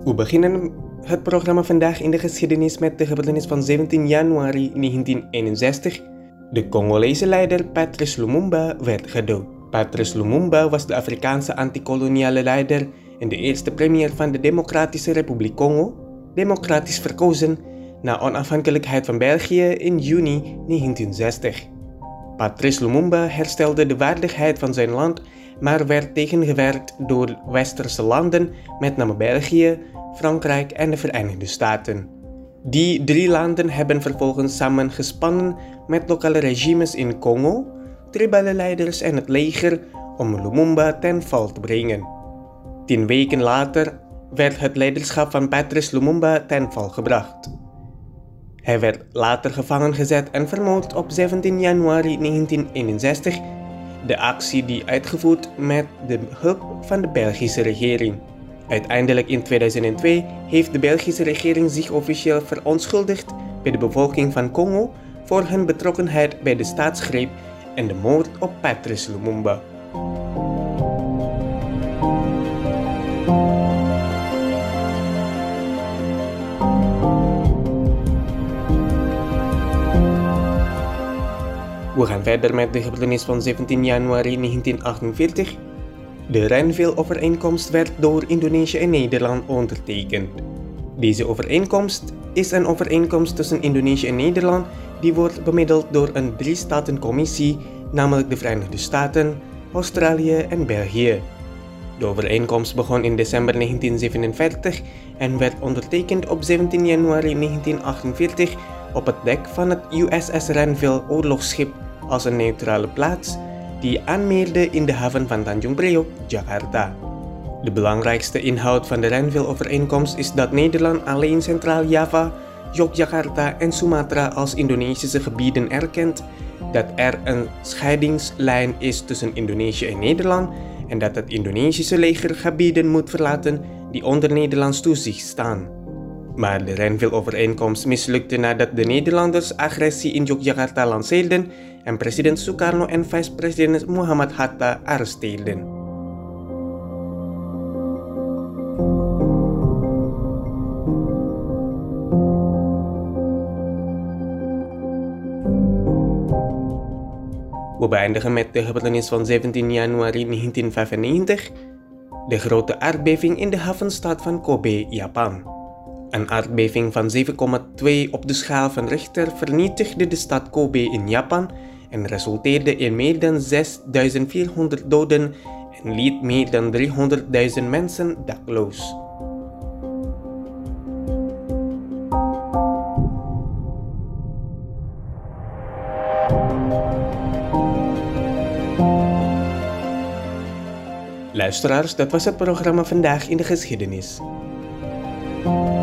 We beginnen het programma vandaag in de geschiedenis met de gebeurtenis van 17 januari 1961. De Congolese leider Patrice Lumumba werd gedood. Patrice Lumumba was de Afrikaanse antikoloniale leider en de eerste premier van de Democratische Republiek Congo, democratisch verkozen na onafhankelijkheid van België in juni 1960. Patrice Lumumba herstelde de waardigheid van zijn land, maar werd tegengewerkt door westerse landen, met name België, Frankrijk en de Verenigde Staten. Die drie landen hebben vervolgens samengespannen met lokale regimes in Congo, tribale leiders en het leger om Lumumba ten val te brengen. 10 weken later werd het leiderschap van Patrice Lumumba ten val gebracht. Hij werd later gevangen gezet en vermoord op 17 januari 1961, de actie die uitgevoerd met de hulp van de Belgische regering. Uiteindelijk in 2002 heeft de Belgische regering zich officieel verontschuldigd bij de bevolking van Congo voor hun betrokkenheid bij de staatsgreep en de moord op Patrice Lumumba. We gaan verder met de gebeurtenis van 17 januari 1948. De Renville-overeenkomst werd door Indonesië en Nederland ondertekend. Deze overeenkomst is een overeenkomst tussen Indonesië en Nederland die wordt bemiddeld door een 3-statencommissie, namelijk de Verenigde Staten, Australië en België. De overeenkomst begon in december 1947 en werd ondertekend op 17 januari 1948 op het dek van het USS Renville oorlogsschip als een neutrale plaats die aanmeerde in de haven van Tanjung Priok, Jakarta. De belangrijkste inhoud van de Renville-overeenkomst is dat Nederland alleen Centraal-Java, Yogyakarta en Sumatra als Indonesische gebieden erkent, dat er een scheidingslijn is tussen Indonesië en Nederland en dat het Indonesische leger gebieden moet verlaten die onder Nederlands toezicht staan. Maar de Renville-overeenkomst mislukte nadat de Nederlanders agressie in Yogyakarta lanceerden en president Sukarno en vice-president Muhammad Hatta arresteerden. We beëindigen met de gebeurtenis van 17 januari 1995, de grote aardbeving in de havenstad van Kobe, Japan. Een aardbeving van 7,2 op de schaal van Richter vernietigde de stad Kobe in Japan en resulteerde in meer dan 6.400 doden en liet meer dan 300.000 mensen dakloos. Luisteraars, dat was het programma Vandaag in de Geschiedenis.